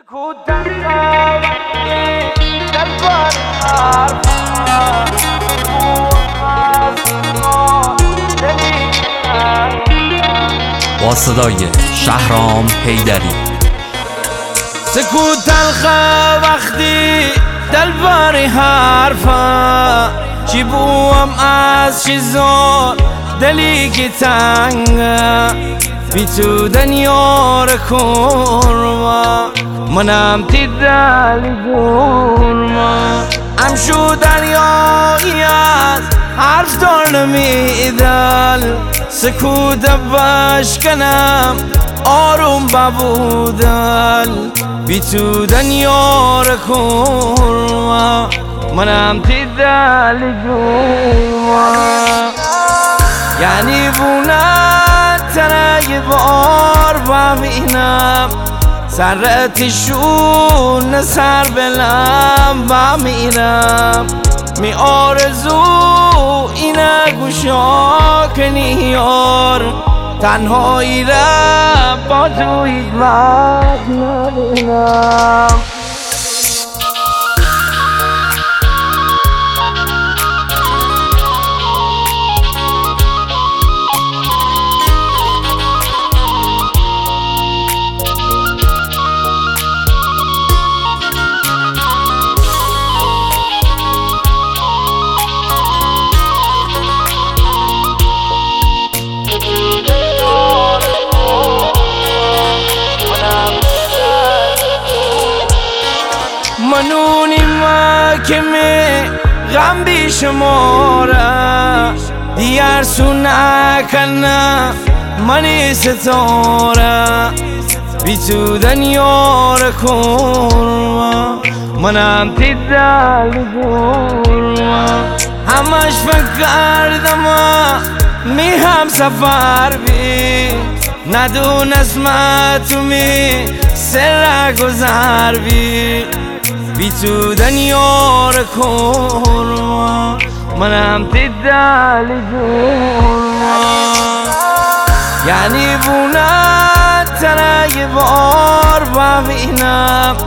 با صدای شهرام حیدری. سکوت تلخه وقتی دل باری حرفه، چی بوم از چیزان دلی که تنگه، بی تو دنیا رو کرما منم تی دلی گرما. امشو دریایی از حرف دار نمیدل، سکوت بشکنم آروم ببودل، بی تو دنیا رو کرما منم تی دلی گرما. یعنی بونه تنه یه بار ببینم، سرتشون سر بلم بمیرم، می آرزو اینه گوشا کنی یار، تنهایی را با تو هیچ وقت نبینم. منونی ما که می غم بی شماره، دیگر سو نکنه منی ستاره، بی تو دنیا رو کرما منم تی دل گرما. همش فکر کردم می هم سفر بی، ندونست تو می سر گذر بی، بی تو دنیا رو کرما منم تی دل گرما. یعنی بونه تنه یه بار ببینم،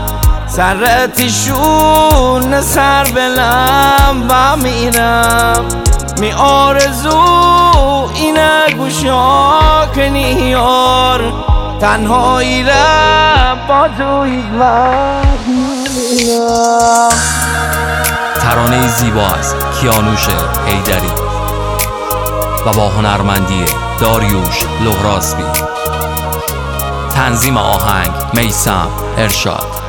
سرتشون سر بلم بمیرم، می آرزو اینه گوشا کنی یار، تنهایی را با تو هیچ وقت نبینم. ترانه زیبا از کیانوش حیدری و با هنرمندی داریوش لهراسبی. تنظیم آهنگ میثم ارشاد.